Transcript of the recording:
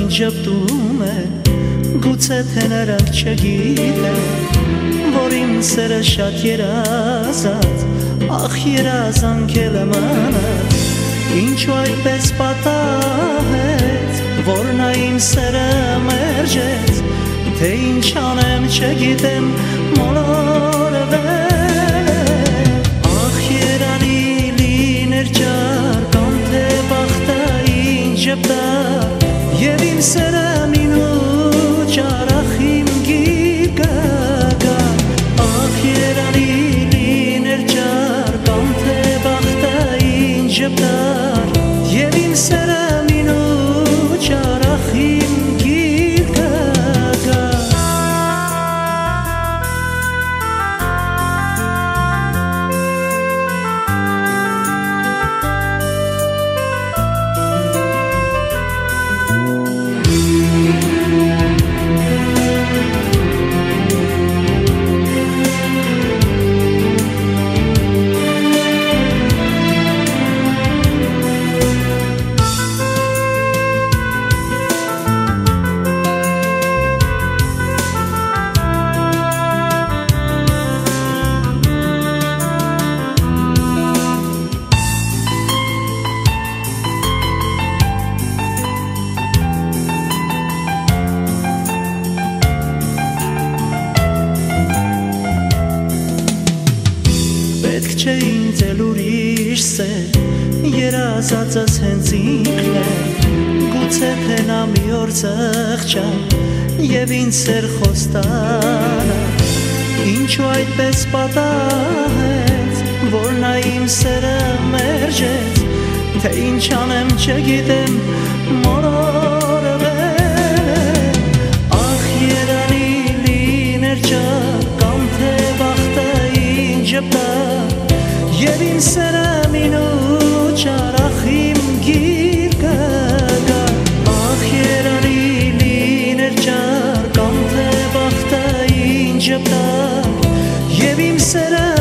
Ջպտում է գուցե թե նրանք չգիտեն որ իմ սերը շատ երազած ախ երազանքել եմ անած ինչու այդպես պատահեց որ նա իմ սերը մերժեց թե ինչ անեմ չգիտեմ մոլորվել ախ երանի լիներ ջար կամ թե բախտը ինչ ժպտար Եվ իմ սերը մինուճ արախ իմ գիրկը գար Ախ երանի լիներ ջար կամ թե բախտը ինչ ժպտար Եվ իմ սերը մինուճ արախ իմ գիրկը գար Չէ ինձ էլ ուրիշ սեր երազածս հենց ինքն է գուցե թե նա մի օր զղջա և ինձ սեր խոստանա ինչու այդպես պատահեց որ նա իմ սերը մերժեց թե ինչ անեմ չգիտեմ մոլորվել ախ երանի լիներ ջար կամ թե բախտը ինչ ժպտար Եվ իմ սերը մինուճ արախ իմ գիրկը գար Ախ երանի լիներ ջար կամ թե բախտը ինչ ժպտար Եվ իմ սերը